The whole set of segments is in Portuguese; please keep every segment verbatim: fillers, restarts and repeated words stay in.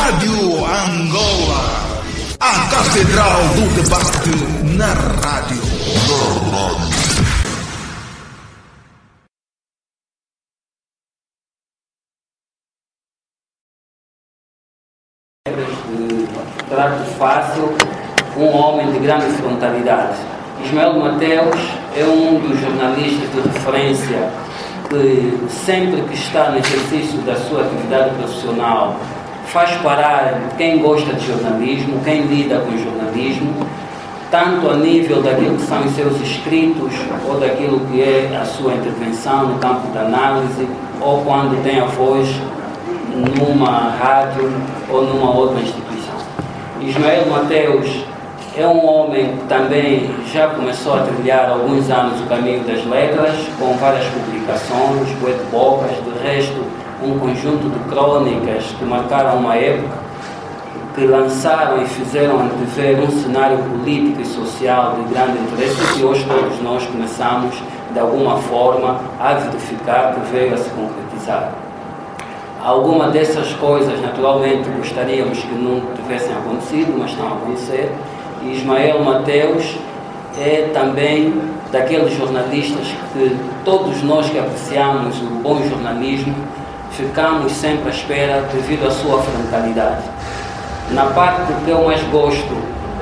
Rádio Angola, a Catedral do Debate na rádio. Na rádio. De trato fácil, um homem de grande frontalidade. Ismael Mateus é um dos jornalistas de referência que sempre que está no exercício da sua atividade profissional faz parar quem gosta de jornalismo, quem lida com jornalismo, tanto a nível daquilo que são os seus escritos ou daquilo que é a sua intervenção no campo da análise, ou quando tem a voz numa rádio ou numa outra instituição. Ismael Mateus é um homem que também já começou a trilhar há alguns anos o caminho das letras, com várias publicações, poetbocas, de resto um conjunto de crônicas que marcaram uma época, que lançaram e fizeram antever um cenário político e social de grande interesse, e hoje todos nós começamos, de alguma forma, a verificar que veio a se concretizar. Alguma dessas coisas, naturalmente, gostaríamos que não tivessem acontecido, mas estão a acontecer. E Ismael Mateus é também daqueles jornalistas que todos nós que apreciamos o bom jornalismo ficamos sempre à espera devido à sua frontalidade. Na parte que eu mais gosto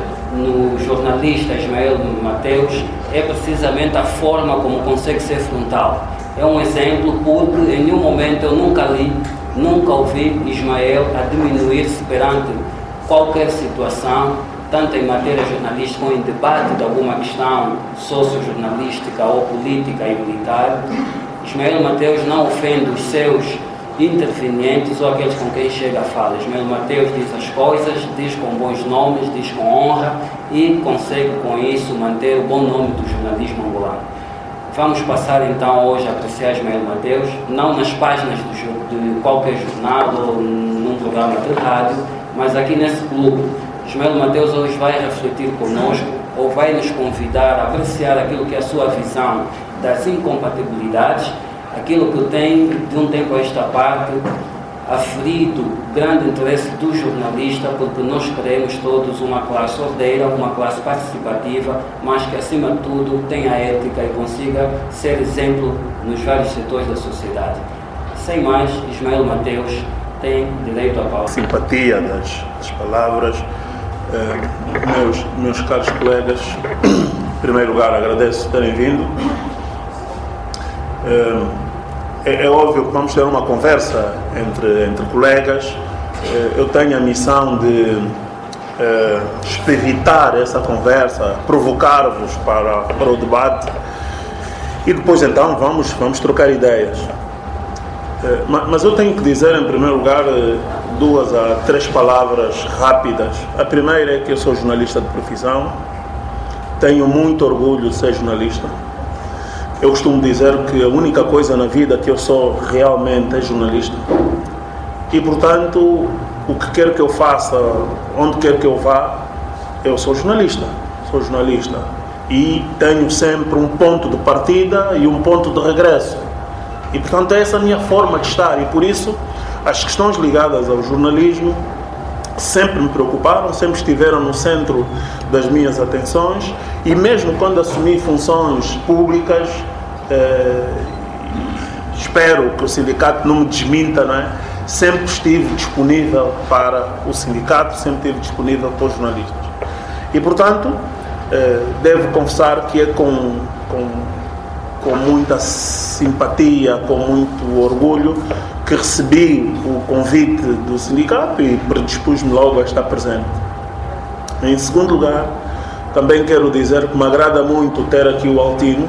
no jornalista Ismael Mateus é precisamente a forma como consegue ser frontal. É um exemplo porque em nenhum momento eu nunca li, nunca ouvi Ismael a diminuir-se perante qualquer situação, tanto em matéria jornalística como em debate de alguma questão socio-jornalística ou política e militar. Ismael Mateus não ofende os seus intervenientes ou aqueles com quem chega a fala. Ismael Mateus diz as coisas, diz com bons nomes, diz com honra e consegue com isso manter o bom nome do jornalismo angolano. Vamos passar então hoje a apreciar Ismael Mateus, não nas páginas do, de qualquer jornal ou num programa de rádio, mas aqui nesse clube. Ismael Mateus hoje vai refletir conosco ou vai nos convidar a apreciar aquilo que é a sua visão das incompatibilidades, aquilo que tem, de um tempo a esta parte, aferido grande interesse do jornalista, porque nós queremos todos uma classe ordeira, uma classe participativa, mas que, acima de tudo, tenha ética e consiga ser exemplo nos vários setores da sociedade. Sem mais, Ismael Mateus tem direito à palavra. Simpatia das, das palavras. Uh, meus, meus caros colegas, em primeiro lugar, agradeço terem vindo. Uh, É, é óbvio que vamos ter uma conversa entre, entre colegas. Eu tenho a missão de eh, experimentar essa conversa, provocar-vos para, para o debate e depois então vamos, vamos trocar ideias. Eh, mas eu tenho que dizer em primeiro lugar duas a três palavras rápidas. A primeira é que eu sou jornalista de profissão, tenho muito orgulho de ser jornalista. Eu costumo dizer que a única coisa na vida que eu sou realmente é jornalista. E, portanto, o que quer que eu faça, onde quer que eu vá, eu sou jornalista. Sou jornalista. E tenho sempre um ponto de partida e um ponto de regresso. E, portanto, é essa a minha forma de estar. E, por isso, as questões ligadas ao jornalismo sempre me preocuparam, sempre estiveram no centro das minhas atenções. E mesmo quando assumi funções públicas, eh, espero que o sindicato não me desminta, não é? Sempre estive disponível para o sindicato, sempre estive disponível para os jornalistas. E, portanto, eh, devo confessar que é com, com, com muita simpatia, com muito orgulho, que recebi o convite do sindicato e predispus-me logo a estar presente. Em segundo lugar, também quero dizer que me agrada muito ter aqui o Altino,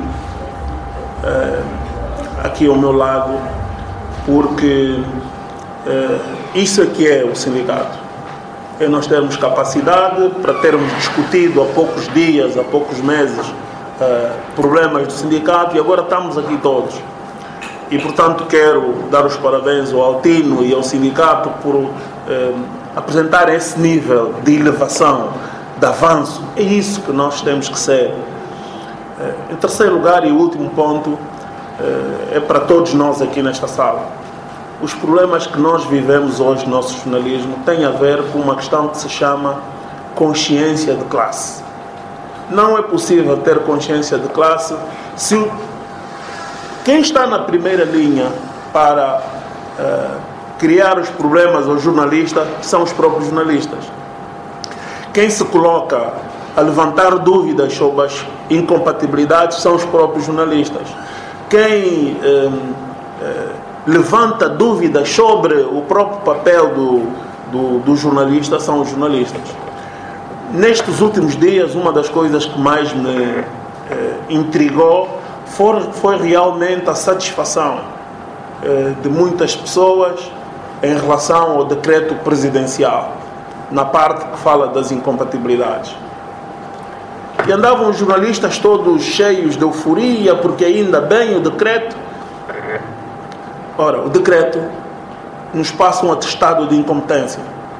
eh, aqui ao meu lado, porque eh, isso aqui é o sindicato. É nós termos capacidade para termos discutido há poucos dias, há poucos meses, eh, problemas do sindicato, e agora estamos aqui todos. E, portanto, quero dar os parabéns ao Altino e ao sindicato por eh, apresentar esse nível de elevação, de avanço. É isso que nós temos que ser. Em terceiro lugar e último ponto, é para todos nós aqui nesta sala. os problemas que nós vivemos hoje no nosso jornalismo têm a ver com uma questão que se chama consciência de classe. Não é possível ter consciência de classe se quem está na primeira linha para uh, criar os problemas aos jornalistas são os próprios jornalistas. Quem se coloca a levantar dúvidas sobre as incompatibilidades são os próprios jornalistas. Quem uh, uh, levanta dúvidas sobre o próprio papel do, do, do jornalista são os jornalistas. Nestes últimos dias, uma das coisas que mais me eh, intrigou foi, foi realmente a satisfação eh, de muitas pessoas em relação ao decreto presidencial, na parte que fala das incompatibilidades. E andavam os jornalistas todos cheios de euforia, porque ainda bem o decreto. Ora, o decreto nos passa um atestado de incompetência.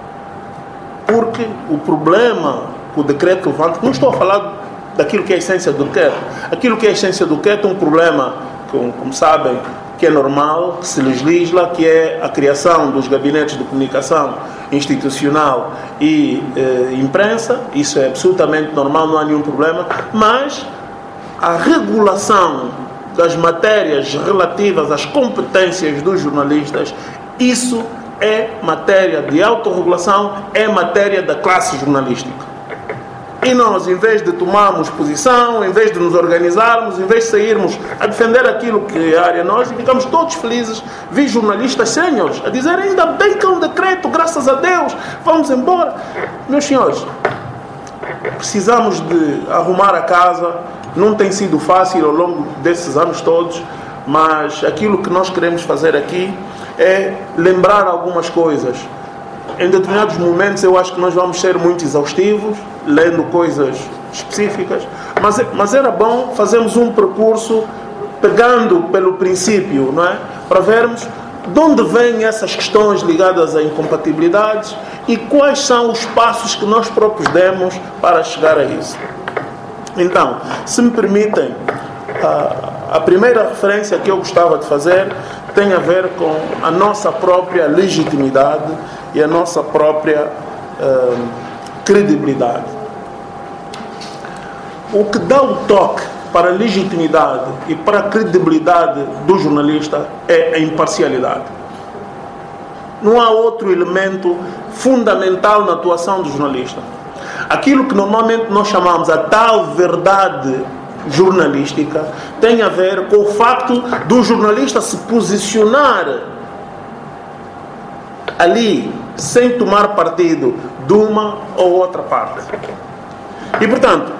Porque o problema que o decreto levanta, não estou a falar daquilo que é a essência do decreto. Aquilo que é a essência do decreto é um problema, que, como sabem, que é normal, que se legisla, que é a criação dos gabinetes de comunicação institucional e eh, imprensa. Isso é absolutamente normal, não há nenhum problema. Mas a regulação das matérias relativas às competências dos jornalistas, isso é matéria de autorregulação, é matéria da classe jornalística. E nós, em vez de tomarmos posição, em vez de nos organizarmos, em vez de sairmos a defender aquilo que é a área nossa, ficamos todos felizes, vi jornalistas séniores a dizer, ainda bem que é um decreto, graças a Deus, vamos embora. Meus senhores, precisamos de arrumar a casa, não tem sido fácil ao longo desses anos todos, mas aquilo que nós queremos fazer aqui é lembrar algumas coisas. Em determinados momentos eu acho que nós vamos ser muito exaustivos, lendo coisas específicas, mas, mas era bom fazermos um percurso pegando pelo princípio, não é? Para vermos de onde vêm essas questões ligadas a incompatibilidades e quais são os passos que nós próprios demos para chegar a isso. Então, se me permitem, a, a primeira referência que eu gostava de fazer tem a ver com a nossa própria legitimidade e a nossa própria uh, credibilidade. O que dá o toque para a legitimidade e para a credibilidade do jornalista é a imparcialidade. Não há outro elemento fundamental na atuação do jornalista. Aquilo que normalmente nós chamamos a tal verdade jornalística tem a ver com o facto do jornalista se posicionar ali sem tomar partido de uma ou outra parte. E, portanto,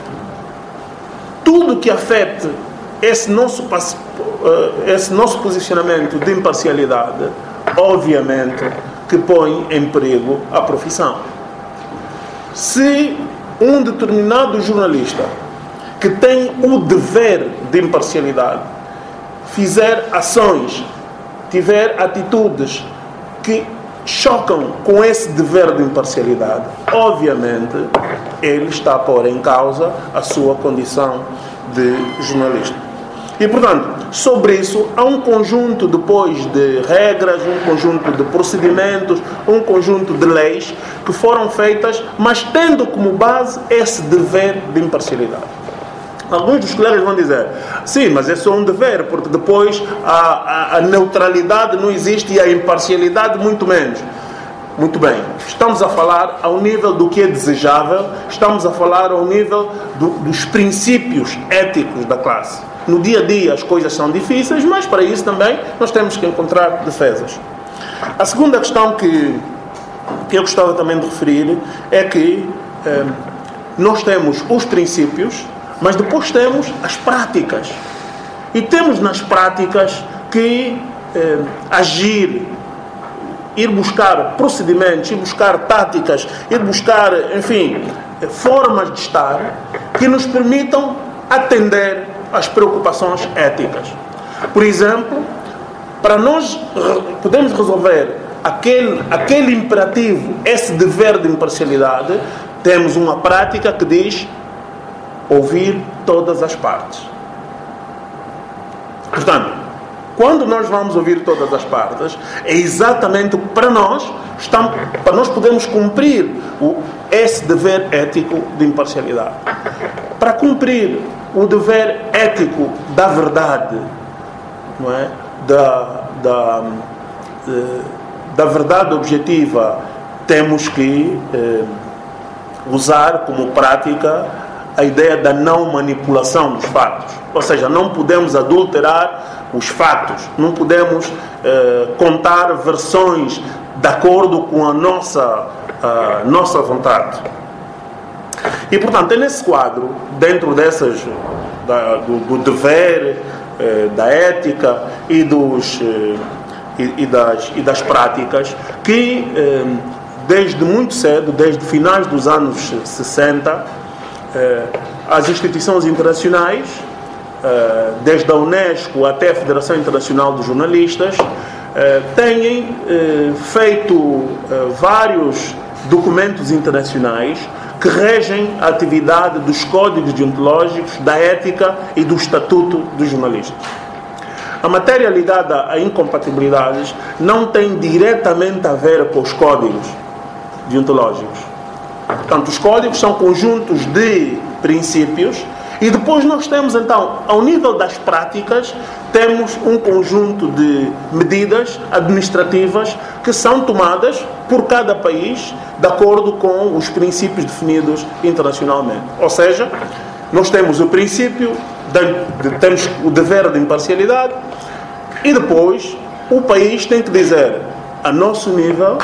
tudo que afete esse nosso, esse nosso posicionamento de imparcialidade, obviamente que põe em perigo a profissão. Se um determinado jornalista que tem o dever de imparcialidade fizer ações, tiver atitudes que chocam com esse dever de imparcialidade, obviamente ele está a pôr em causa a sua condição de jornalista. E, portanto, sobre isso há um conjunto depois de regras, um conjunto de procedimentos, um conjunto de leis que foram feitas, mas tendo como base esse dever de imparcialidade. Alguns dos colegas vão dizer, sim, mas é só um dever, porque depois a, a, a neutralidade não existe e a imparcialidade muito menos. Muito bem, estamos a falar ao nível do que é desejável, estamos a falar ao nível do, dos princípios éticos da classe. No dia a dia as coisas são difíceis, mas para isso também nós temos que encontrar defesas. A segunda questão que, que eu gostava também de referir é que eh, nós temos os princípios, mas depois temos as práticas. E temos nas práticas que eh, agir, ir buscar procedimentos, ir buscar táticas, ir buscar, enfim, formas de estar que nos permitam atender às preocupações éticas. Por exemplo, para nós podermos resolver aquele, aquele imperativo, esse dever de imparcialidade, temos uma prática que diz ouvir todas as partes. Portanto, quando nós vamos ouvir todas as partes, é exatamente para nós, estamos, para nós podermos cumprir o, esse dever ético de imparcialidade. Para cumprir o dever ético da verdade, não é? da, da, da verdade objetiva, temos que eh, usar como prática a ideia da não manipulação dos fatos. Ou seja, não podemos adulterar os fatos, não podemos eh, contar versões de acordo com a nossa, a nossa vontade. E, portanto, é nesse quadro, dentro dessas, da, do, do dever, eh, da ética e, dos, eh, e, e, das, e das práticas, que eh, desde muito cedo, desde finais dos anos sessenta, eh, as instituições internacionais, eh, desde a Unesco até a Federação Internacional de Jornalistas, eh, têm eh, feito eh, vários documentos internacionais que regem a atividade dos códigos deontológicos, da ética e do estatuto dos jornalistas. A matéria ligada a incompatibilidades não tem diretamente a ver com os códigos deontológicos. Portanto, os códigos são conjuntos de princípios e depois nós temos, então, ao nível das práticas, temos um conjunto de medidas administrativas que são tomadas por cada país de acordo com os princípios definidos internacionalmente. Ou seja, nós temos o princípio, de, de, temos o dever de imparcialidade e depois o país tem que dizer, a nosso nível,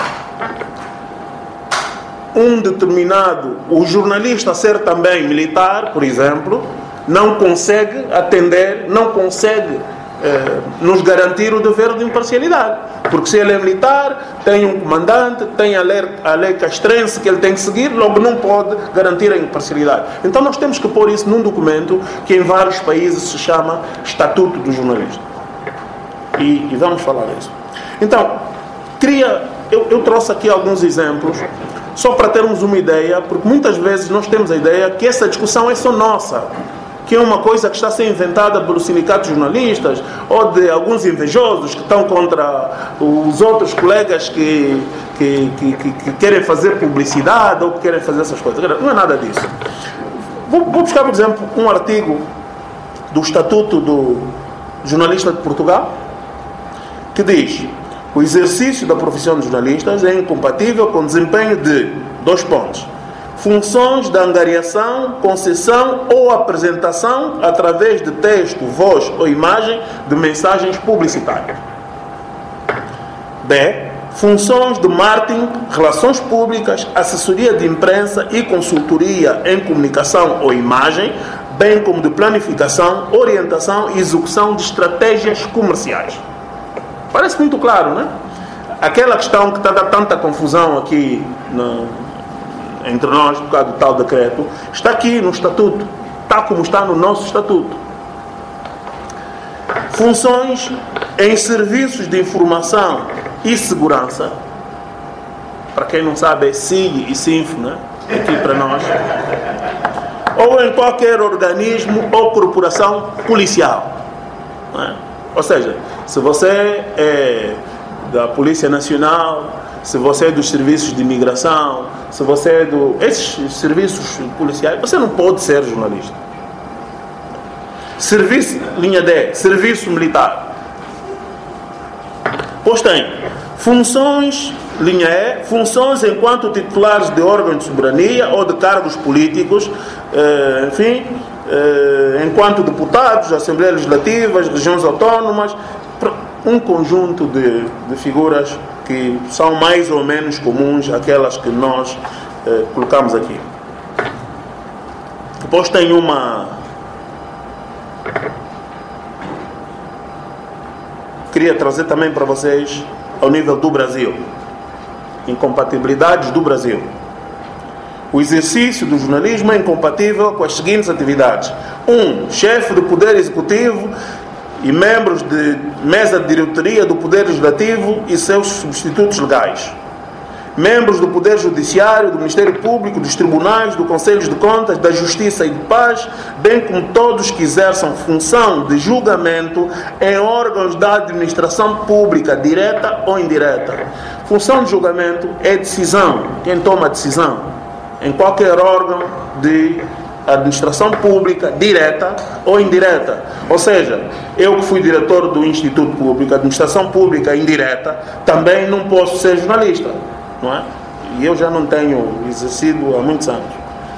um determinado, o jornalista a ser também militar, por exemplo, não consegue atender, não consegue eh, nos garantir o dever de imparcialidade. Porque se ele é militar, tem um comandante, tem a lei, a lei castrense que ele tem que seguir, logo não pode garantir a imparcialidade. Então nós temos que pôr isso num documento que em vários países se chama Estatuto do Jornalista. E, e vamos falar disso. Então, queria, eu, eu trouxe aqui alguns exemplos, só para termos uma ideia, porque muitas vezes nós temos a ideia que essa discussão é só nossa, que é uma coisa que está a ser inventada pelos sindicatos de jornalistas ou de alguns invejosos que estão contra os outros colegas que, que, que, que, que querem fazer publicidade ou que querem fazer essas coisas. Não é nada disso. Vou, vou buscar, por exemplo, um artigo do Estatuto do Jornalista de Portugal que diz: o exercício da profissão de jornalistas é incompatível com o desempenho de, dois pontos, funções de angariação, concessão ou apresentação através de texto, voz ou imagem de mensagens publicitárias. B. Funções de marketing, relações públicas, assessoria de imprensa e consultoria em comunicação ou imagem, bem como de planificação, orientação e execução de estratégias comerciais. Parece muito claro, não é? Aquela questão que está a dar tanta confusão aqui no, entre nós, por causa do tal decreto, está aqui no Estatuto, tal como está no nosso Estatuto. Funções em serviços de informação e segurança, para quem não sabe é S I G e SINFO, né? Aqui para nós, ou em qualquer organismo ou corporação policial, não é? Ou seja, se você é da Polícia Nacional, se você é dos serviços de imigração, se você é do esses serviços policiais, você não pode ser jornalista. Serviço, linha D, serviço militar. Pois tem funções, linha E, funções enquanto titulares de órgãos de soberania ou de cargos políticos, eh, enfim, eh, enquanto deputados, Assembleias Legislativas, regiões autónomas, um conjunto de, de figuras que são mais ou menos comuns aquelas que nós eh, colocamos aqui. Depois tem uma... Queria trazer também para vocês ao nível do Brasil. Incompatibilidades do Brasil. O exercício do jornalismo é incompatível com as seguintes atividades. Um, chefe do Poder Executivo e membros de mesa de diretoria do Poder Legislativo e seus substitutos legais. membros do Poder Judiciário, do Ministério Público, dos Tribunais, do Conselho de Contas, da Justiça e de Paz, bem como todos que exerçam função de julgamento em órgãos da administração pública, direta ou indireta. Função de julgamento é decisão, quem toma a decisão, em qualquer órgão de administração pública, direta ou indireta. Ou seja, eu que fui diretor do Instituto Público, administração pública indireta, também não posso ser jornalista, não é? E eu já não tenho exercido há muitos anos.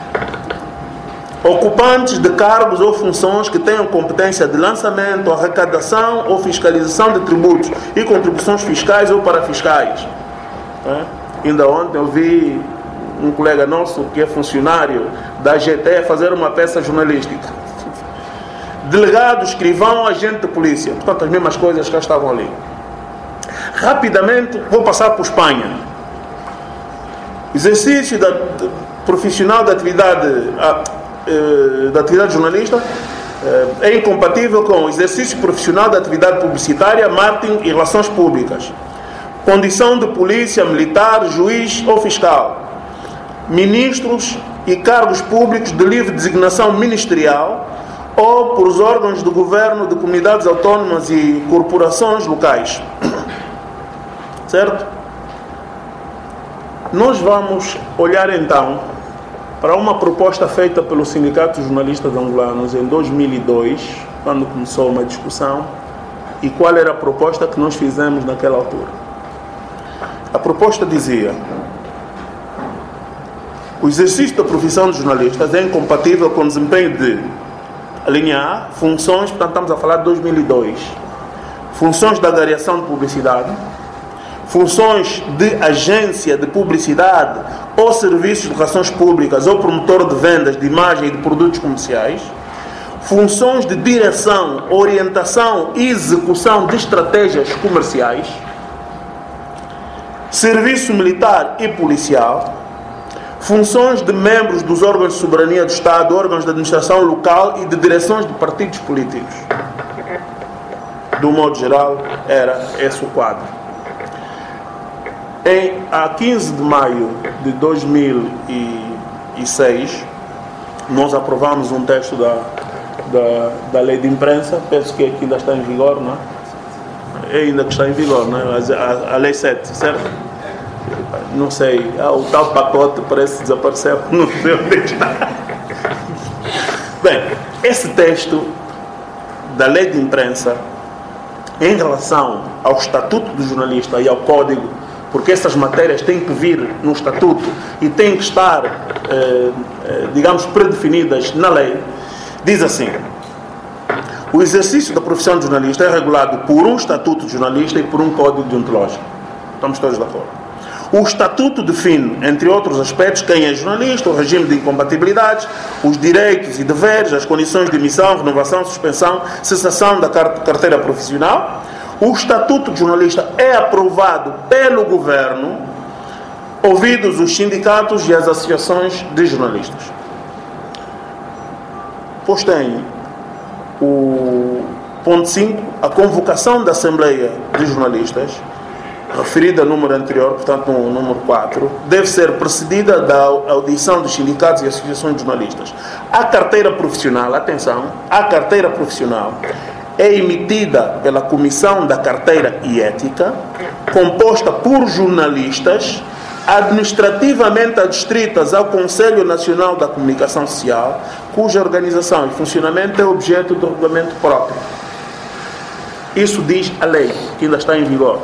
Ocupantes de cargos ou funções que tenham competência de lançamento, arrecadação ou fiscalização de tributos e contribuições fiscais ou parafiscais. É? Ainda ontem eu vi um colega nosso que é funcionário da G T fazer uma peça jornalística. Delegado, escrivão, agente de polícia. Portanto, as mesmas coisas que estavam ali. Rapidamente, vou passar por Espanha. Exercício da, de, profissional da atividade, a, eh, da atividade jornalista eh, é incompatível com o exercício profissional da atividade publicitária, marketing e relações públicas. Condição de polícia, militar, juiz ou fiscal. Ministros e cargos públicos de livre designação ministerial ou por os órgãos do governo de comunidades autónomas e corporações locais. Certo? Nós vamos olhar então para uma proposta feita pelo Sindicato de Jornalistas Angolanos em dois mil e dois, quando começou uma discussão, e qual era a proposta que nós fizemos naquela altura. A proposta dizia: o exercício da profissão de jornalistas é incompatível com o desempenho de, a linha A, funções, portanto estamos a falar de dois mil e dois, funções de agregação de publicidade, funções de agência de publicidade ou serviços de relações públicas ou promotor de vendas de imagem e de produtos comerciais, funções de direção, orientação e execução de estratégias comerciais, serviço militar e policial, funções de membros dos órgãos de soberania do Estado, órgãos de administração local e de direções de partidos políticos. Do modo geral, era esse o quadro. Em, a quinze de maio de dois mil e seis, nós aprovamos um texto da, da, da lei de imprensa, penso que aqui ainda está em vigor, não é? É ainda que está em vigor, não é? A, a, a lei sete, certo? Não sei, ah, o tal pacote parece que desapareceu, não sei onde está. Bem, esse texto da lei de imprensa, em relação ao estatuto do jornalista e ao código, porque essas matérias têm que vir no estatuto e têm que estar, eh, eh, digamos, predefinidas na lei, diz assim: o exercício da profissão de jornalista é regulado por um estatuto de jornalista e por um código deontológico. Estamos todos de acordo. O estatuto define, entre outros aspectos, quem é jornalista, o regime de incompatibilidades, os direitos e deveres, as condições de emissão, renovação, suspensão, cessação da carteira profissional. O estatuto de jornalista é aprovado pelo governo, ouvidos os sindicatos e as associações de jornalistas. Pois tem o ponto cinco, a convocação da Assembleia de Jornalistas, referida no número anterior, portanto no número quatro, deve ser precedida da audição dos sindicatos e associações de jornalistas. A carteira profissional, atenção, a carteira profissional é emitida pela Comissão da Carteira e Ética, composta por jornalistas, administrativamente adstritas ao Conselho Nacional da Comunicação Social, cuja organização e funcionamento é objeto do regulamento próprio. Isso diz a lei, que ainda está em vigor.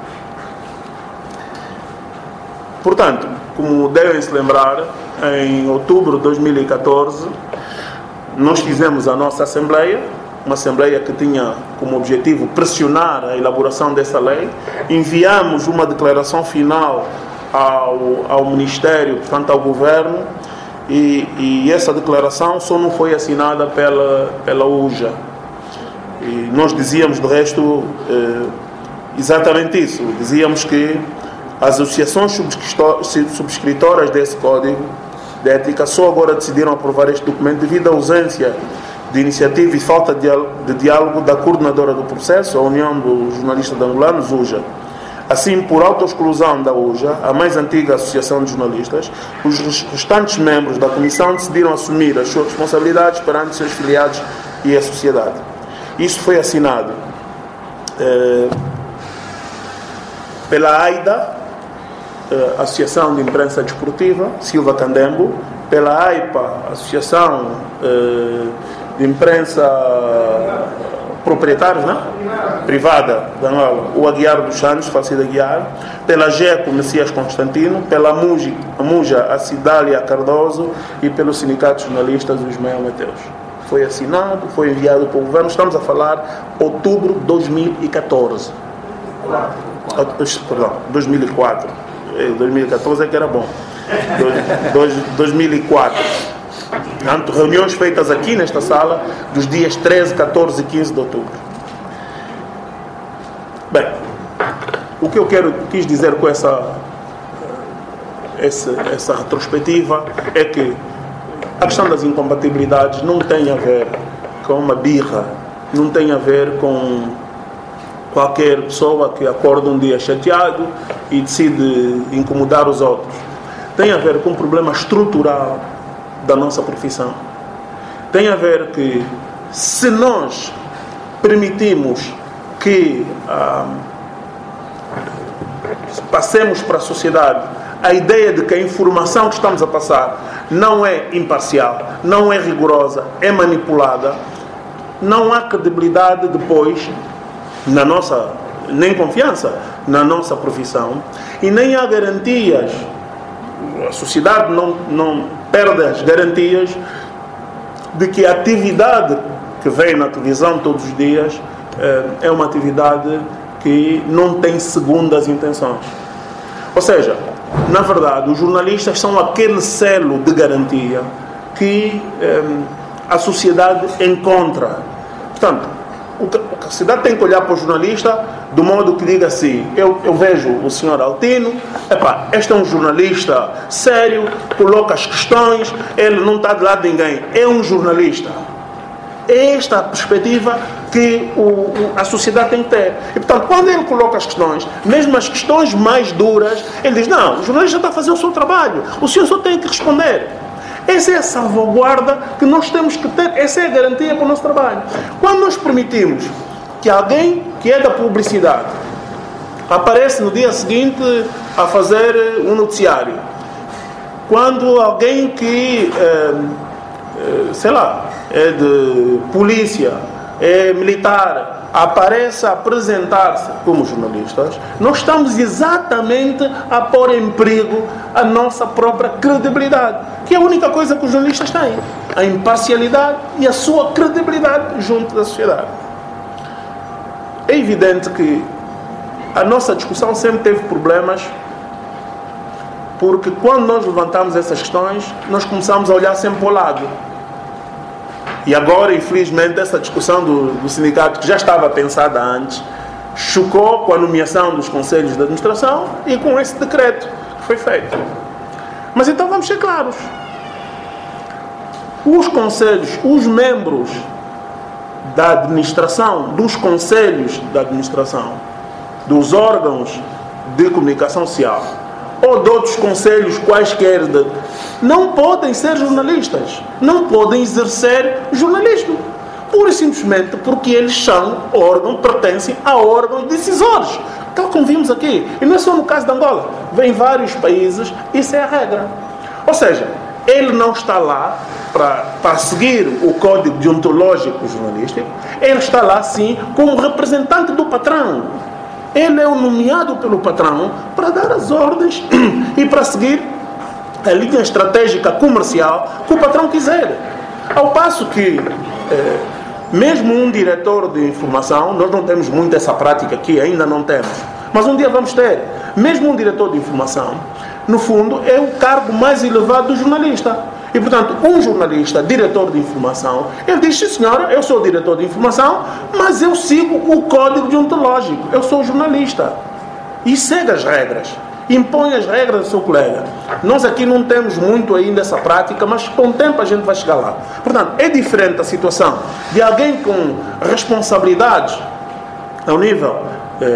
Portanto, como devem se lembrar, em outubro de dois mil e catorze, nós fizemos a nossa Assembleia, uma Assembleia que tinha como objetivo pressionar a elaboração dessa lei. Enviamos uma declaração final ao, ao Ministério, portanto ao Governo, e, e essa declaração só não foi assinada pela, pela U J A. E nós dizíamos, de resto, eh, exatamente isso. Dizíamos que as associações subscritoras desse Código de Ética só agora decidiram aprovar este documento devido à ausência de iniciativa e falta de diálogo da coordenadora do processo, a União dos Jornalistas Angolanos, U J A. Assim, por autoexclusão da U J A, a mais antiga associação de jornalistas, os restantes membros da comissão decidiram assumir as suas responsabilidades perante seus filiados e a sociedade. Isso foi assinado eh, pela AIDA, eh, Associação de Imprensa Desportiva, Silva Candembo, pela AIPA, Associação eh, de Imprensa Proprietários, né? Privada, o Aguiar dos Santos, falecido Aguiar, pela GECO Messias Constantino, pela MUJA a Cidália Cardoso e pelo Sindicato de Jornalistas do Ismael Mateus. Foi assinado, foi enviado para o governo. Estamos a falar de outubro de dois mil e catorze. Perdão, dois mil e quatro. dois mil e catorze é que era bom. dois mil e quatro. Portanto, reuniões feitas aqui nesta sala dos dias treze, catorze e quinze de outubro. Bem, o que eu quero, quis dizer com essa, essa, essa retrospectiva é que a questão das incompatibilidades não tem a ver com uma birra, não tem a ver com qualquer pessoa que acorda um dia chateado e decide incomodar os outros. Tem a ver com um problema estrutural da nossa profissão. Tem a ver que, se nós permitimos que ah, passemos para a sociedade a ideia de que a informação que estamos a passar não é imparcial, não é rigorosa, é manipulada, não há credibilidade depois na nossa, nem confiança na nossa profissão, e nem há garantias. A sociedade não, não perde as garantias de que a atividade que vem na televisão todos os dias é uma atividade que não tem segundas intenções. Ou seja, na verdade, os jornalistas são aquele selo de garantia que a sociedade encontra. Portanto, a sociedade tem que olhar para o jornalista do modo que diga assim: eu, eu vejo o senhor Altino, epá, este é um jornalista sério, coloca as questões, ele não está de lado de ninguém, é um jornalista. É esta a perspectiva que o, o, a sociedade tem que ter. E, portanto, quando ele coloca as questões, mesmo as questões mais duras, ele diz: não, o jornalista está a fazer o seu trabalho, o senhor só tem que responder. Essa é a salvaguarda que nós temos que ter, essa é a garantia para o nosso trabalho. Quando nós permitimos que alguém que é da publicidade aparece no dia seguinte a fazer um noticiário, quando alguém que, é, é, sei lá, é de polícia, é militar, aparece a apresentar-se como jornalistas, nós estamos exatamente a pôr em perigo a nossa própria credibilidade, que é a única coisa que os jornalistas têm: a imparcialidade e a sua credibilidade junto da sociedade. É evidente que a nossa discussão sempre teve problemas, porque quando nós levantamos essas questões, nós começamos a olhar sempre para o lado. E agora, infelizmente, essa discussão do, do sindicato, que já estava pensada antes, chocou com a nomeação dos conselhos de administração e com esse decreto que foi feito. Mas então vamos ser claros: os conselhos, os membros da administração, dos conselhos da administração, dos órgãos de comunicação social ou de outros conselhos quaisquer, de, não podem ser jornalistas, não podem exercer jornalismo, pura e simplesmente porque eles são órgão, pertencem a órgãos decisores, tal como vimos aqui. E não é só no caso de Angola, em vários países isso é a regra. Ou seja, ele não está lá para, para seguir o código deontológico jornalístico, ele está lá sim como representante do patrão. Ele é o nomeado pelo patrão para dar as ordens e para seguir a linha estratégica comercial que o patrão quiser. Ao passo que, eh, mesmo um diretor de informação, nós não temos muito essa prática aqui, ainda não temos, mas um dia vamos ter. Mesmo um diretor de informação, no fundo, é o cargo mais elevado do jornalista. E, portanto, um jornalista, diretor de informação, ele diz: sim, senhora, eu sou diretor de informação, mas eu sigo o código deontológico, eu sou jornalista. E segue as regras, impõe as regras do seu colega. Nós aqui não temos muito ainda essa prática, mas com o tempo a gente vai chegar lá. Portanto, é diferente a situação de alguém com responsabilidades ao nível eh,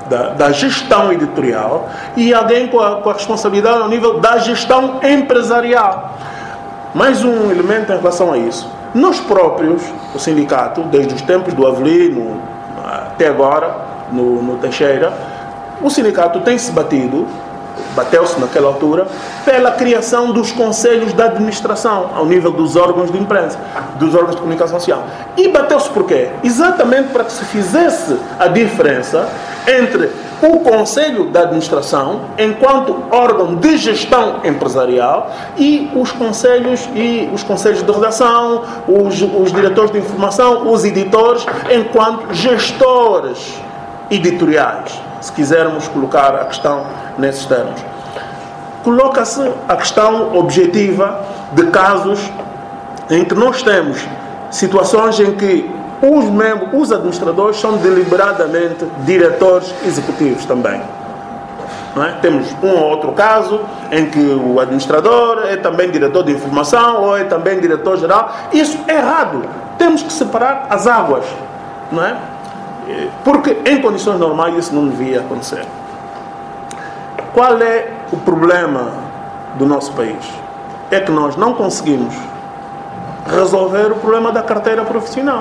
da, da gestão editorial e alguém com a, com a responsabilidade ao nível da gestão empresarial. Mais um elemento em relação a isso. Nós próprios, o sindicato, desde os tempos do Avelino até agora, no, no Teixeira, o sindicato tem se batido, bateu-se naquela altura, pela criação dos conselhos de administração, ao nível dos órgãos de imprensa, dos órgãos de comunicação social. E bateu-se por quê? Exatamente para que se fizesse a diferença entre o conselho de administração, enquanto órgão de gestão empresarial, e os conselhos, e os conselhos de redação, os, os diretores de informação, os editores, enquanto gestores editoriais, se quisermos colocar a questão nesses termos. Coloca-se a questão objetiva de casos em que nós temos situações em que os membros, os administradores são deliberadamente diretores executivos também. Não é? Temos um ou outro caso em que o administrador é também diretor de informação ou é também diretor geral. Isso é errado. Temos que separar as águas. Não é? Porque em condições normais isso não devia acontecer. Qual é o problema do nosso país? É que nós não conseguimos resolver o problema da carteira profissional.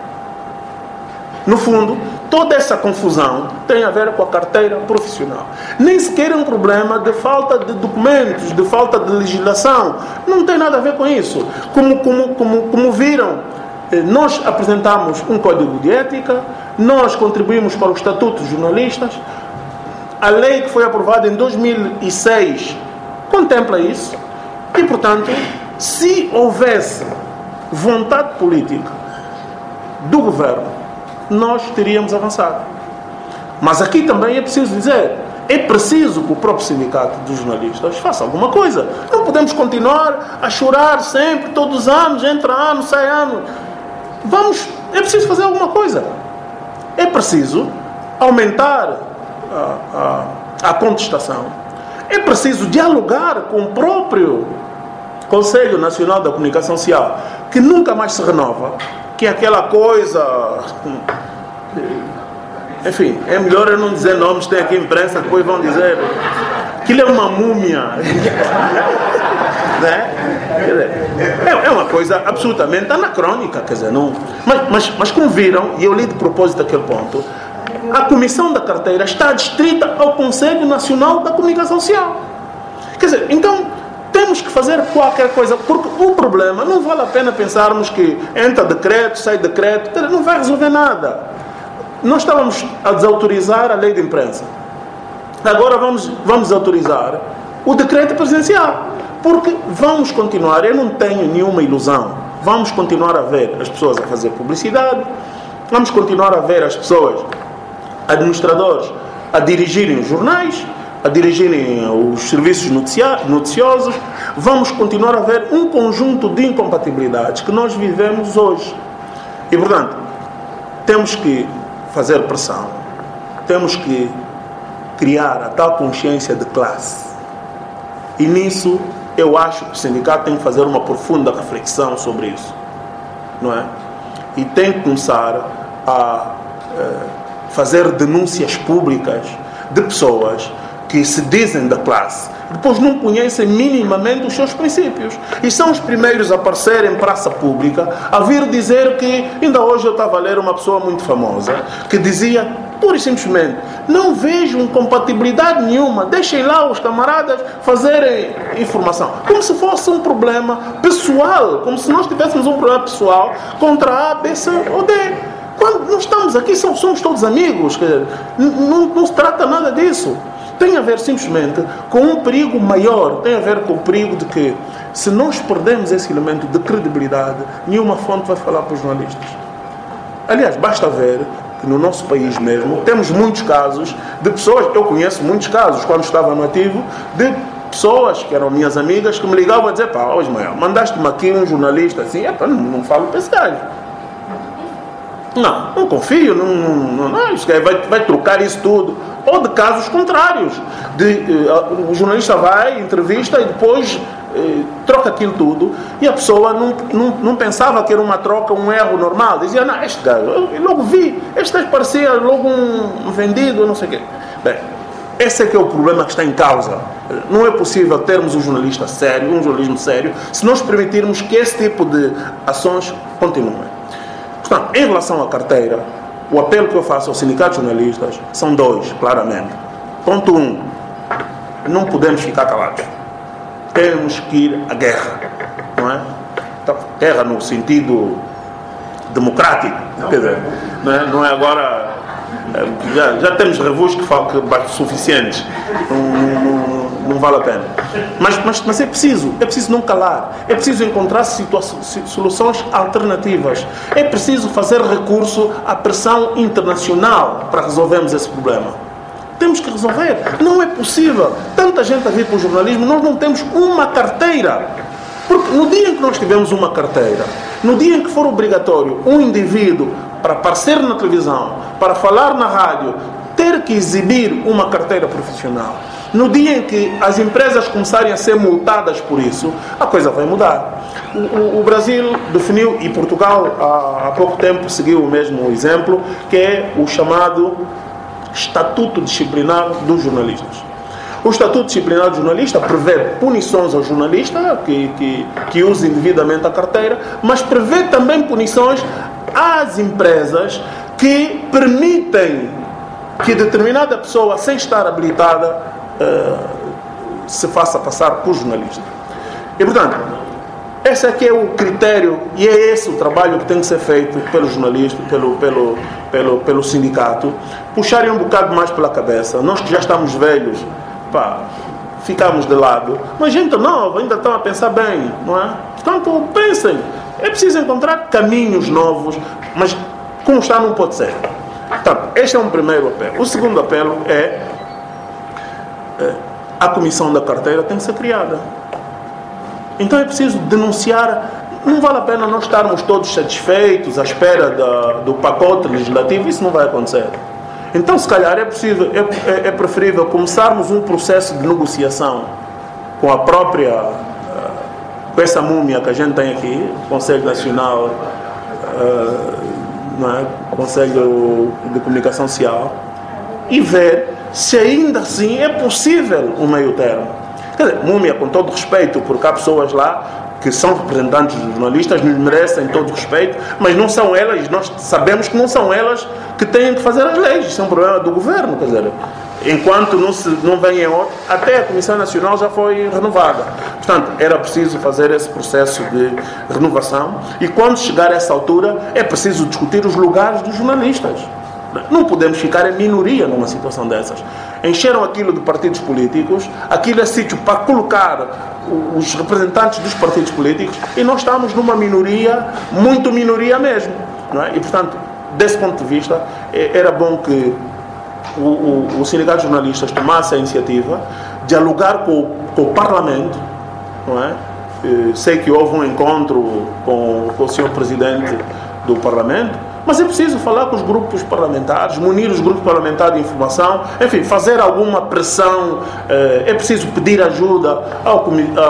No fundo, toda essa confusão tem a ver com a carteira profissional. Nem sequer é um problema de falta de documentos, de falta de legislação. Não tem nada a ver com isso. Como, como, como, como viram, nós apresentamos um código de ética, nós contribuímos para o Estatuto dos Jornalistas. A lei que foi aprovada em dois mil e seis contempla isso. E, portanto, se houvesse vontade política do governo, nós teríamos avançado. Mas aqui também é preciso dizer, é preciso que o próprio sindicato dos jornalistas faça alguma coisa. Não podemos continuar a chorar sempre, todos os anos, entra ano, sai ano. Vamos, é preciso fazer alguma coisa. É preciso aumentar a, a, a contestação. É preciso dialogar com o próprio Conselho Nacional da Comunicação Social, que nunca mais se renova, que é aquela coisa... Enfim, é melhor eu não dizer nomes, tem aqui imprensa, depois vão dizer que ele é uma múmia. Né? É uma coisa absolutamente anacrônica, quer dizer, não... Mas, mas, mas como viram, e eu li de propósito aquele ponto, a Comissão da Carteira está adstrita ao Conselho Nacional da Comunicação Social. Quer dizer, então temos que fazer qualquer coisa, porque o problema não vale a pena pensarmos que entra decreto, sai decreto, não vai resolver nada. Nós estávamos a desautorizar a lei de imprensa. Agora vamos, vamos autorizar o decreto presidencial. Porque vamos continuar, eu não tenho nenhuma ilusão, vamos continuar a ver as pessoas a fazer publicidade, vamos continuar a ver as pessoas, administradores, a dirigirem os jornais, a dirigirem os serviços noticiosos. Vamos continuar a ver um conjunto de incompatibilidades que nós vivemos hoje. E, portanto, temos que fazer pressão, temos que criar a tal consciência de classe. E nisso eu acho que o sindicato tem que fazer uma profunda reflexão sobre isso, não é? E tem que começar a eh, fazer denúncias públicas de pessoas que se dizem da classe, depois não conhecem minimamente os seus princípios. E são os primeiros a aparecer em praça pública, a vir dizer que... Ainda hoje eu estava a ler uma pessoa muito famosa, que dizia, pura e simplesmente, não vejo incompatibilidade nenhuma, deixem lá os camaradas fazerem informação. Como se fosse um problema pessoal, como se nós tivéssemos um problema pessoal contra A, B, C ou D. Quando nós estamos aqui, somos, somos todos amigos, quer dizer, não, não se trata nada disso. Tem a ver simplesmente com um perigo maior, tem a ver com o perigo de que, se nós perdemos esse elemento de credibilidade, nenhuma fonte vai falar para os jornalistas. Aliás, basta ver que no nosso país mesmo temos muitos casos de pessoas, eu conheço muitos casos, quando estava no ativo, de pessoas que eram minhas amigas que me ligavam a dizer, pá, ó Ismael, mandaste-me aqui um jornalista assim, é pá, não, não falo para esse gajo. Não, não confio, não, não, não, isso vai, vai trocar isso tudo. Ou de casos contrários, de, uh, o jornalista vai, entrevista e depois troca aquilo tudo, e a pessoa não, não, não pensava que era uma troca, um erro normal. Dizia, não, este gajo, eu logo vi, este gajo parecia logo um vendido, não sei o quê. Bem, esse é que é o problema que está em causa. Não é possível termos um jornalista sério, um jornalismo sério, se nós permitirmos que esse tipo de ações continuem. Portanto, em relação à carteira, o apelo que eu faço aos sindicatos jornalistas são dois, claramente. Ponto um, não podemos ficar calados. Temos que ir à guerra, não é? Então, guerra no sentido democrático, quer dizer, não é, não é agora, já, já temos revus que falam que bate suficientes, não, não, não vale a pena. Mas, mas, mas é preciso, é preciso não calar, é preciso encontrar soluções alternativas, é preciso fazer recurso à pressão internacional para resolvermos esse problema. Temos que resolver. Não é possível. Tanta gente a vir para o jornalismo, nós não temos uma carteira. Porque no dia em que nós tivermos uma carteira, no dia em que for obrigatório um indivíduo para aparecer na televisão, para falar na rádio, ter que exibir uma carteira profissional, no dia em que as empresas começarem a ser multadas por isso, a coisa vai mudar. O, o, o Brasil definiu, e Portugal há, há pouco tempo seguiu o mesmo exemplo, que é o chamado Estatuto Disciplinar dos Jornalistas. O Estatuto Disciplinar do Jornalista prevê punições ao jornalista que, que, que use indevidamente a carteira, mas prevê também punições às empresas que permitem que determinada pessoa, sem estar habilitada, uh, se faça passar por jornalista. E, portanto, esse aqui é o critério e é esse o trabalho que tem que ser feito pelo jornalista, pelo, pelo, pelo, pelo sindicato. Puxarem um bocado mais pela cabeça. Nós que já estamos velhos, pá, ficamos de lado. Mas gente nova ainda estão a pensar bem, não é? Portanto, pensem. É preciso encontrar caminhos novos, mas como está não pode ser. Portanto, este é um primeiro apelo. O segundo apelo é, é a comissão da carteira tem que ser criada. Então é preciso denunciar. Não vale a pena nós estarmos todos satisfeitos à espera da, do pacote legislativo. Isso não vai acontecer. Então, se calhar, é, possível, é, é preferível começarmos um processo de negociação com a própria, com essa múmia que a gente tem aqui, o Conselho Nacional, não é? Conselho de Comunicação Social, e ver se ainda assim é possível um meio termo. Quer dizer, múmia, com todo respeito, porque há pessoas lá que são representantes dos jornalistas, nos merecem todo respeito, mas não são elas, nós sabemos que não são elas que têm que fazer as leis, isso é um problema do governo, quer dizer, enquanto não, se, não vem em outro, até a Comissão Nacional já foi renovada. Portanto, era preciso fazer esse processo de renovação, e quando chegar a essa altura, é preciso discutir os lugares dos jornalistas. Não podemos ficar em minoria numa situação dessas. Encheram aquilo de partidos políticos, aquilo é sítio para colocar os representantes dos partidos políticos, e nós estamos numa minoria, muito minoria mesmo, não é? E, portanto, desse ponto de vista, era bom que o, o, o Sindicato de Jornalistas tomasse a iniciativa, dialogar com, com o Parlamento, não é? Sei que houve um encontro com, com o senhor Presidente do Parlamento, mas é preciso falar com os grupos parlamentares, munir os grupos parlamentares de informação, enfim, fazer alguma pressão, é preciso pedir ajuda ao,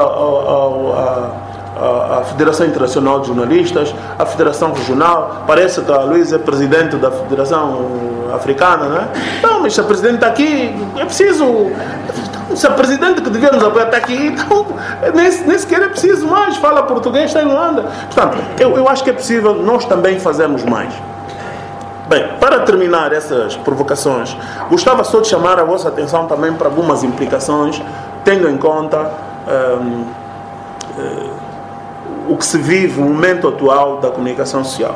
ao, ao, à Federação Internacional de Jornalistas, à Federação Regional. Parece que a Luísa é presidente da Federação Africana, não é? Não, mas se a presidente está aqui, é preciso... Se a presidente que devemos apoiar está aqui, então nem, nem sequer é preciso mais, fala português, está em Luanda. Portanto, eu, eu acho que é possível nós também fazermos mais. Bem, para terminar essas provocações, gostava só de chamar a vossa atenção também para algumas implicações, tendo em conta um, um, o que se vive no momento atual da comunicação social.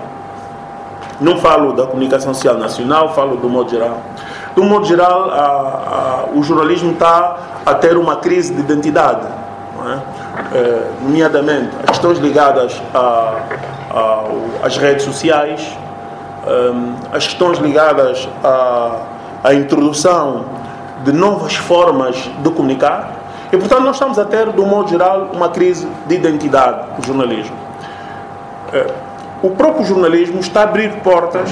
Não falo da comunicação social nacional, falo do modo geral. Do modo geral, a, a, o jornalismo está a ter uma crise de identidade, não é? É, nomeadamente as questões ligadas a, a, às redes sociais, um, as questões ligadas à, à introdução de novas formas de comunicar, e, portanto, nós estamos a ter, do modo geral, uma crise de identidade do jornalismo. É, o próprio jornalismo está a abrir portas,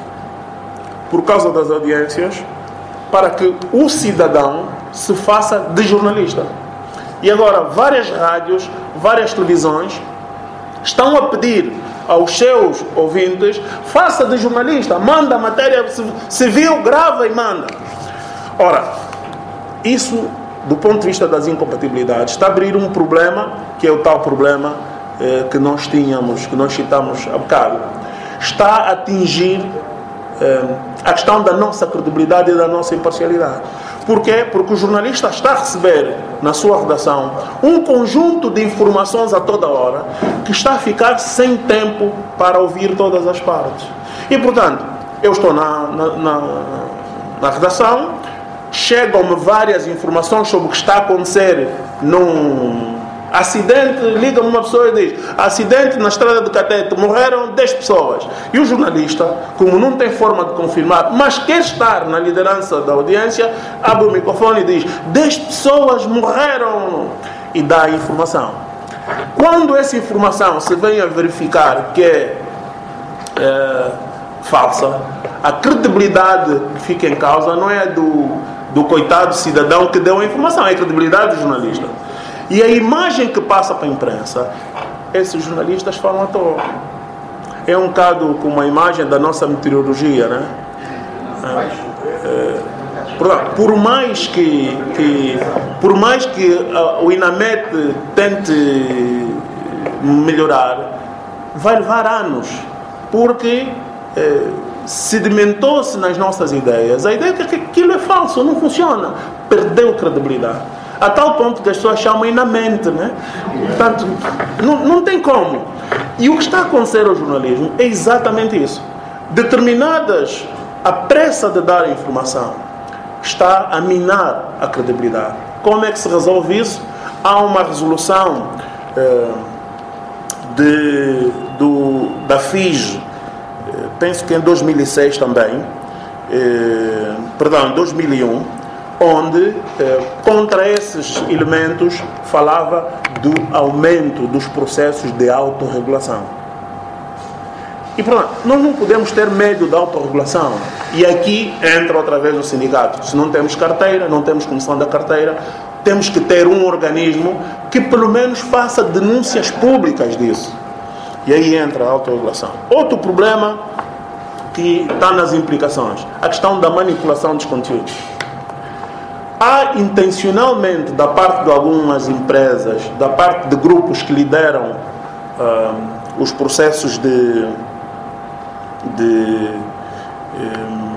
por causa das audiências, para que o cidadão se faça de jornalista. E agora várias rádios, várias televisões estão a pedir aos seus ouvintes: faça de jornalista, manda a matéria, se viu, grava e manda. Ora, isso, do ponto de vista das incompatibilidades, está a abrir um problema, que é o tal problema eh, que nós tínhamos, que nós citamos há bocado. Está a atingir eh, a questão da nossa credibilidade e da nossa imparcialidade. Porquê? Porque o jornalista está a receber na sua redação um conjunto de informações a toda hora, que está a ficar sem tempo para ouvir todas as partes. E, portanto, eu estou na, na, na, na redação, chegam-me várias informações sobre o que está a acontecer num acidente, liga-me uma pessoa e diz: acidente na estrada de Catete, morreram dez pessoas. E o jornalista, como não tem forma de confirmar, mas quer estar na liderança da audiência, abre o microfone e diz: dez pessoas morreram, e dá a informação. Quando essa informação se vem a verificar que é, é falsa, a credibilidade que fica em causa não é do, do coitado cidadão que deu a informação, é a credibilidade do jornalista. E a imagem que passa para a imprensa, esses jornalistas falam à toa. É um bocado como a imagem da nossa meteorologia, né? É, é, por, por mais que, que, por mais que uh, o INAMET tente melhorar, vai levar anos, porque é, sedimentou-se nas nossas ideias a ideia que aquilo é falso, não funciona, perdeu credibilidade. A tal ponto que as pessoas chamam INAMET, né? Portanto, não, não tem como. E o que está a acontecer ao jornalismo é exatamente isso. Determinadas, a pressa de dar a informação está a minar a credibilidade. Como é que se resolve isso? Há uma resolução eh, de, do, da F I J, eh, penso que em dois mil e seis também, eh, perdão, em dois mil e um, onde, eh, contra esses elementos, falava do aumento dos processos de autorregulação. E, portanto, nós não podemos ter medo da autorregulação. E aqui entra outra vez o sindicato. Se não temos carteira, não temos comissão da carteira, temos que ter um organismo que, pelo menos, faça denúncias públicas disso. E aí entra a autorregulação. Outro problema que está nas implicações, a questão da manipulação dos conteúdos. Há intencionalmente, da parte de algumas empresas, da parte de grupos que lideram uh, os processos de, de um,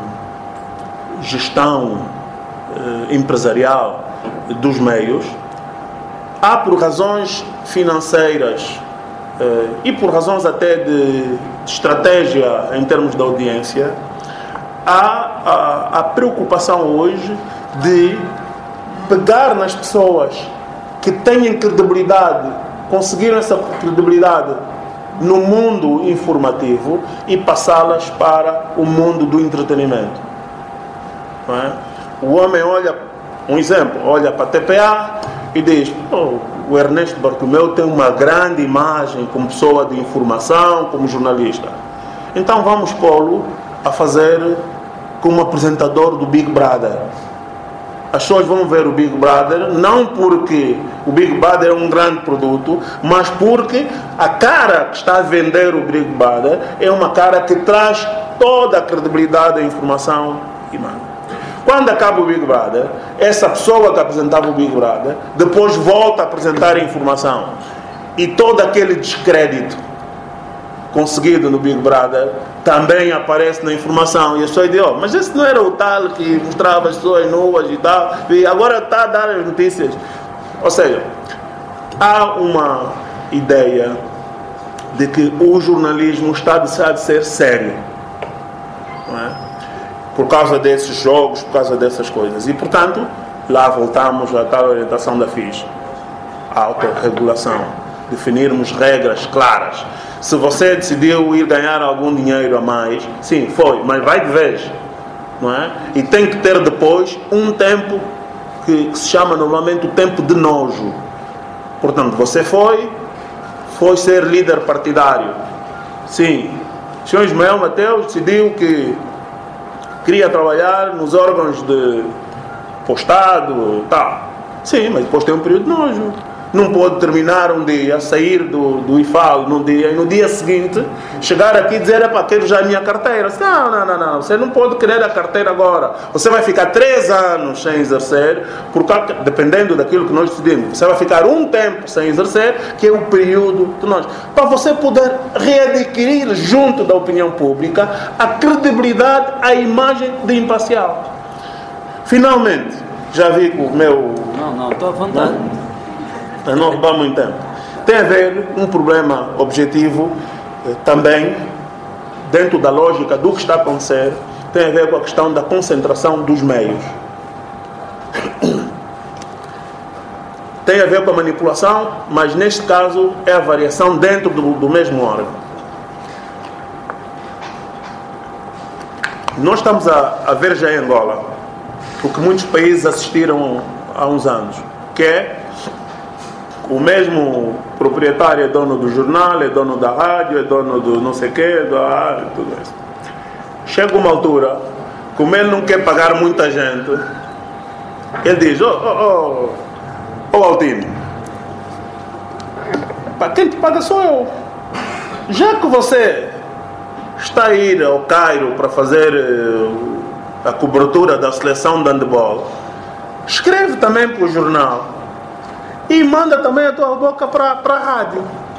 gestão uh, empresarial dos meios, há, por razões financeiras uh, e por razões até de, de estratégia em termos de audiência, há a, a preocupação hoje de pegar nas pessoas que têm credibilidade, conseguiram essa credibilidade no mundo informativo e passá-las para o mundo do entretenimento. Não é? O homem olha, um exemplo, olha para a T P A e diz: oh, o Ernesto Bartomeu tem uma grande imagem como pessoa de informação, como jornalista. Então vamos pô-lo a fazer como apresentador do Big Brother. As pessoas vão ver o Big Brother não porque o Big Brother é um grande produto, mas porque a cara que está a vender o Big Brother é uma cara que traz toda a credibilidade da informação e manda. Quando acaba o Big Brother, essa pessoa que apresentava o Big Brother depois volta a apresentar a informação, e todo aquele descrédito conseguido no Big Brother também aparece na informação, e as pessoas dizem: oh, mas esse não era o tal que mostrava as pessoas nuas e tal, e agora está a dar as notícias. Ou seja, há uma ideia de que o jornalismo está a deixar de ser sério, não é? Por causa desses jogos, por causa dessas coisas. E, portanto, lá voltamos àquela orientação da F I J, a autorregulação, definirmos regras claras. Se você decidiu ir ganhar algum dinheiro a mais, sim, foi, mas vai de vez, não é? E tem que ter depois um tempo que, que se chama normalmente o tempo de nojo. Portanto, você foi, foi ser líder partidário. Sim, o senhor Ismael Mateus decidiu que queria trabalhar nos órgãos de postado, tal. Sim, mas depois tem um período de nojo. Não pode terminar um dia, sair do, do I F A L num dia e no dia seguinte chegar aqui e dizer, epá, quero já a minha carteira. Não, não, não, não, você não pode querer a carteira agora. Você vai ficar três anos sem exercer, por causa, dependendo daquilo que nós decidimos. Você vai ficar um tempo sem exercer, que é o período de nós. Para você poder readquirir junto da opinião pública a credibilidade, a imagem de imparcial. Finalmente, já vi que o meu... Não, não, estou à vontade. Não? Para não roubar muito tempo. Tem a ver um problema objetivo eh, também, dentro da lógica do que está a acontecer, tem a ver com a questão da concentração dos meios. Tem a ver com a manipulação, mas neste caso é a variação dentro do, do mesmo órgão. Nós estamos a, a ver já em Angola o que muitos países assistiram há uns anos, que é o mesmo proprietário é dono do jornal, é dono da rádio, é dono do não sei o quê, da rádio, tudo isso. Chega uma altura, como ele não quer pagar muita gente, ele diz, oh, oh, oh, oh Altino, para quem te paga sou eu. Já que você está a ir ao Cairo para fazer uh, a cobertura da seleção de handebol, escreve também para o jornal e manda também a tua boca para, para a rádio.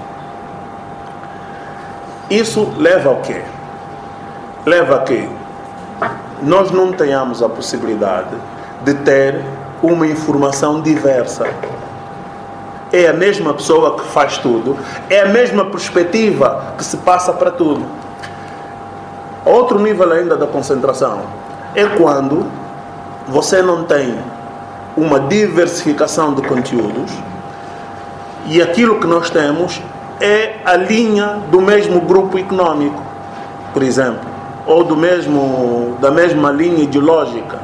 Isso leva ao quê? Leva a que nós não tenhamos a possibilidade de ter uma informação diversa. É a mesma pessoa que faz tudo, é a mesma perspectiva que se passa para tudo. Outro nível ainda da concentração é quando você não tem uma diversificação de conteúdos e aquilo que nós temos é a linha do mesmo grupo económico, por exemplo, ou do mesmo, da mesma linha ideológica.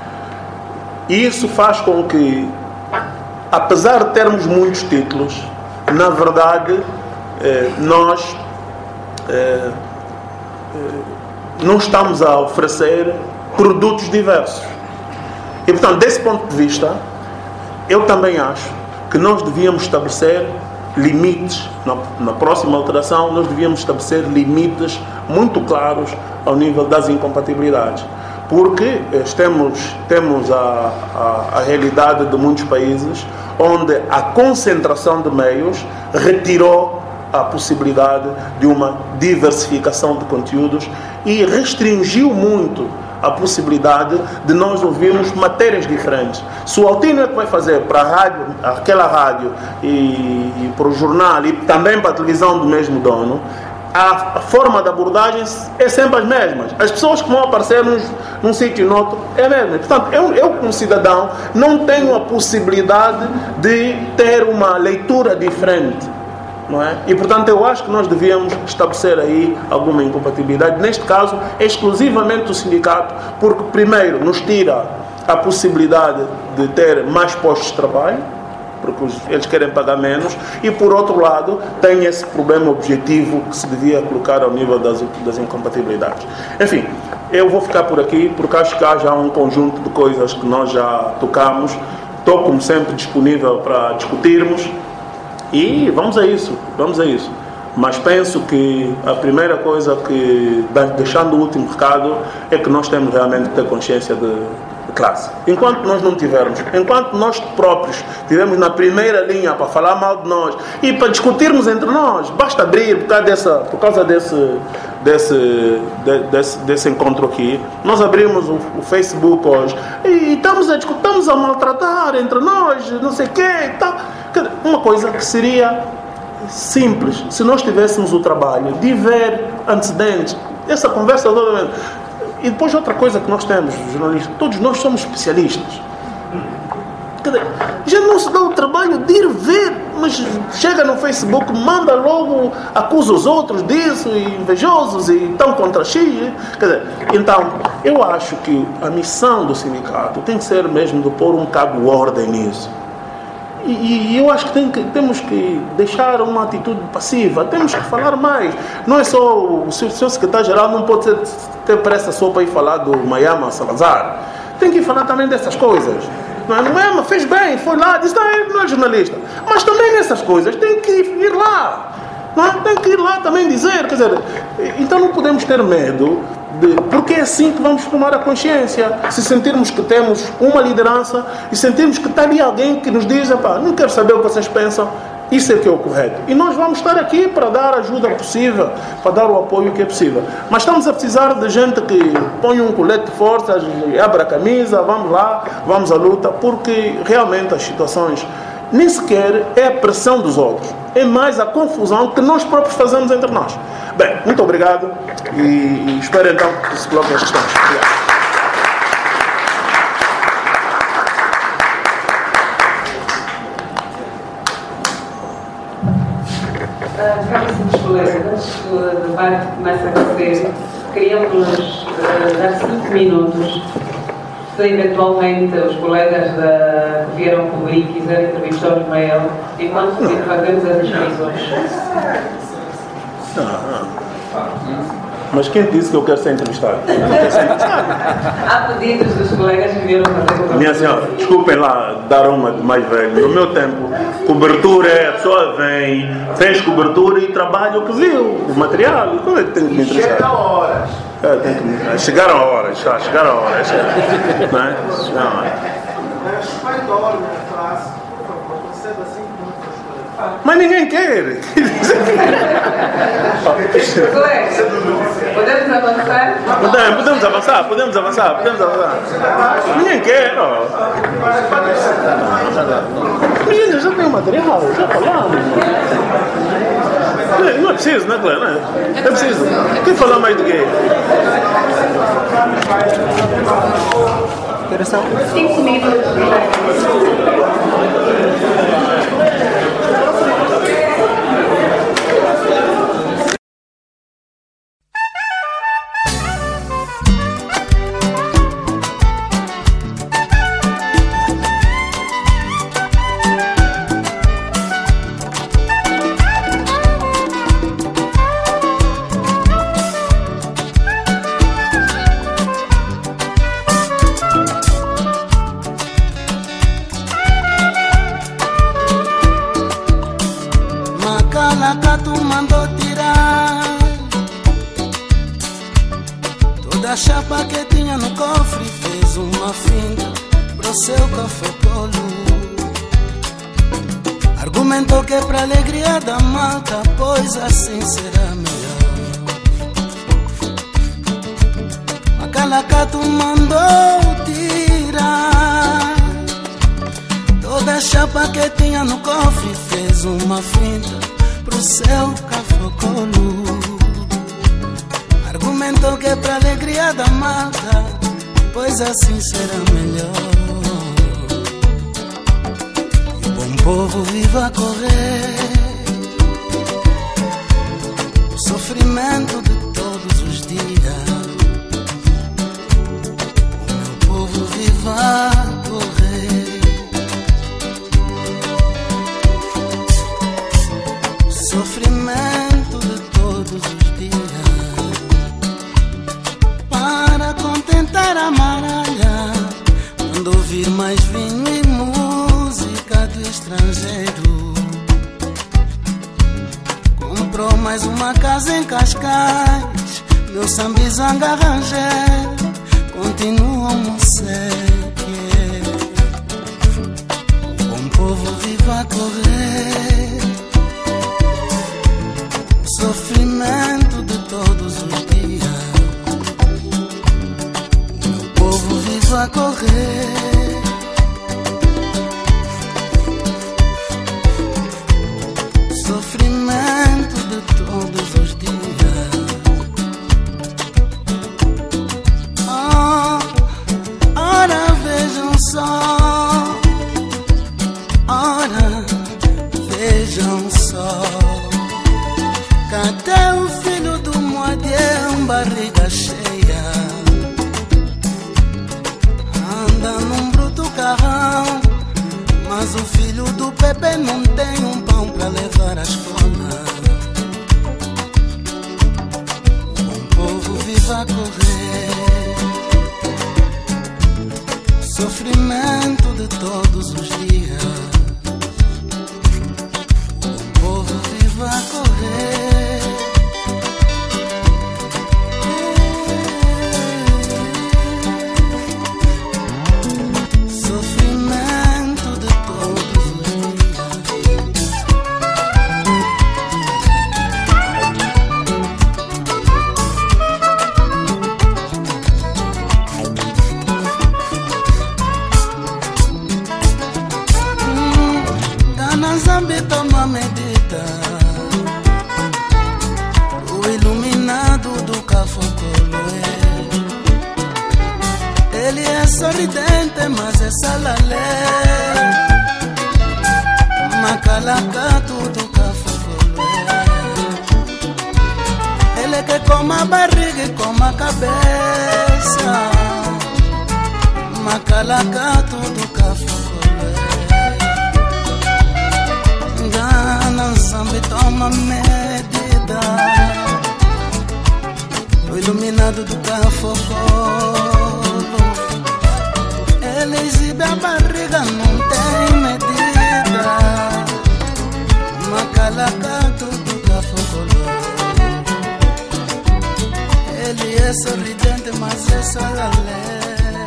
E isso faz com que, apesar de termos muitos títulos, na verdade eh, nós eh, eh, não estamos a oferecer produtos diversos. E, portanto, desse ponto de vista, eu também acho que nós devíamos estabelecer limites, na, na próxima alteração, nós devíamos estabelecer limites muito claros ao nível das incompatibilidades. Porque eh, temos, temos a, a, a realidade de muitos países onde a concentração de meios retirou a possibilidade de uma diversificação de conteúdos e restringiu muito a possibilidade de nós ouvirmos matérias diferentes. Se o Altino é que vai fazer para a rádio, aquela rádio e, e para o jornal e também para a televisão do mesmo dono, a forma de abordagem é sempre as mesmas. As pessoas que vão aparecer num, num sítio e no outro é a mesma. Portanto, eu, eu como cidadão não tenho a possibilidade de ter uma leitura diferente. Não é? E portanto eu acho que nós devíamos estabelecer aí alguma incompatibilidade, neste caso exclusivamente do sindicato, porque primeiro nos tira a possibilidade de ter mais postos de trabalho, porque eles querem pagar menos, e por outro lado tem esse problema objetivo que se devia colocar ao nível das, das incompatibilidades. Enfim, eu vou ficar por aqui porque acho que há já um conjunto de coisas que nós já tocamos. Estou como sempre disponível para discutirmos. E vamos a isso, vamos a isso. Mas penso que a primeira coisa que, deixando o último recado, é que nós temos realmente que ter consciência de, de classe. Enquanto nós não tivermos, enquanto nós próprios estivermos na primeira linha para falar mal de nós e para discutirmos entre nós, basta abrir por causa, dessa, por causa desse, desse, de, desse, desse encontro aqui. Nós abrimos o, o Facebook hoje e estamos a discutir, estamos a maltratar entre nós, não sei o quê e tal. Uma coisa que seria simples se nós tivéssemos o trabalho de ver antecedentes, essa conversa toda. E depois outra coisa que nós temos, jornalistas, todos nós somos especialistas. Já não se dá o trabalho de ir ver, mas chega no Facebook, manda logo, acusa os outros disso, e invejosos, e estão contra X. Quer dizer, então, eu acho que a missão do sindicato tem que ser mesmo de pôr um bocado de ordem nisso. E, e eu acho que, tem que temos que deixar uma atitude passiva, temos que falar mais. Não é só o seu secretário-geral, não pode ter, ter pressa só para ir falar do Mayama Salazar. Tem que falar também dessas coisas. não é, não é, mas fez bem, foi lá, disse, não, ele não é jornalista. Mas também nessas coisas tem que ir lá. Não, tem que ir lá também dizer, quer dizer, então não podemos ter medo, de, porque é assim que vamos tomar a consciência. Se sentirmos que temos uma liderança e sentirmos que está ali alguém que nos diz, não quero saber o que vocês pensam, isso é que é o correto. E nós vamos estar aqui para dar a ajuda possível, para dar o apoio que é possível. Mas estamos a precisar de gente que põe um colete de forças, abre a camisa, vamos lá, vamos à luta, porque realmente as situações nem sequer é a pressão dos outros, é mais a confusão que nós próprios fazemos entre nós. Bem, muito obrigado e, e espero então que se coloquem as questões. Obrigado. Caríssimos colegas, antes que o debate comece a acontecer, queríamos uh, dar cinco minutos se eventualmente os colegas da, que vieram cobrir quiserem entrevistar o Ismael, enquanto fazemos as inscrições. Ah, ah. Mas quem disse que eu quero ser entrevistado? Eu não quero ser entrevistado. Há pedidos dos colegas que vieram fazer o Minha senhora, desculpem lá dar uma de mais velho. No meu tempo, cobertura é a pessoa vem, fez cobertura e trabalha o que viu, o material. Como é que tem que me entrevistar? Chega a horas. É, tem que, chegaram a horas, já, chegaram a horas. Não é? Não é? Respeito a ordem da frase, por favor, conceda cinco minutos. Mas ninguém quer. colegas, podemos avançar? Podemos, podemos avançar, podemos avançar, podemos avançar. Ninguém quer, ó. Menina, já tem o material, já falamos. Não é preciso, não é claro? Não é, é preciso. Quem falar mais do que? Cinco minutos. A chapa que tinha no cofre fez uma finta pro seu café polo. Argumentou que é pra alegria da malta, pois assim será melhor. Macalacato mandou tirar toda a chapa que tinha no cofre, fez uma finta pro seu café polo. Argumentou que é pra alegria da malta, pois assim será melhor. E o bom povo viva a correr o sofrimento de todos os dias. O meu povo viva a correr o sofrimento de todos os dias. Contentar a maralha, quando ouvir mais vinho e música do estrangeiro. Comprou mais uma casa em Cascais, meu sambizanga arranjei, continua a moceque. O bom povo viva a correr o sofrimento de todos os dias. A correr sofrimento de todos os dias. Oh, ora vejam só, ora vejam só, cadê o filho do Moadião, barriga cheia? Num bruto carrão, mas o filho do Pepe não tem um pão pra levar à escola. O bom povo viva a correr sofrimento de Zambi toma medida. O iluminado do Cafocoloé. Ele é sorridente, mas é salalé. Macalacato do Cafocoloé. Ele que come a barriga e come a cabeça. Macalacato do Cafocoloé. Engana, Zambi toma medida. O iluminado do Cafocolo. Ele exibe a barriga, não tem medida. Macalacato do Cafocolo. Ele é sorridente, mas é salalé.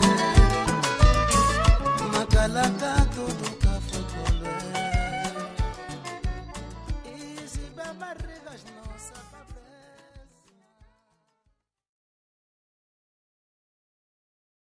Macalacato do Cafocolo. Exibe a barriga, não sabe.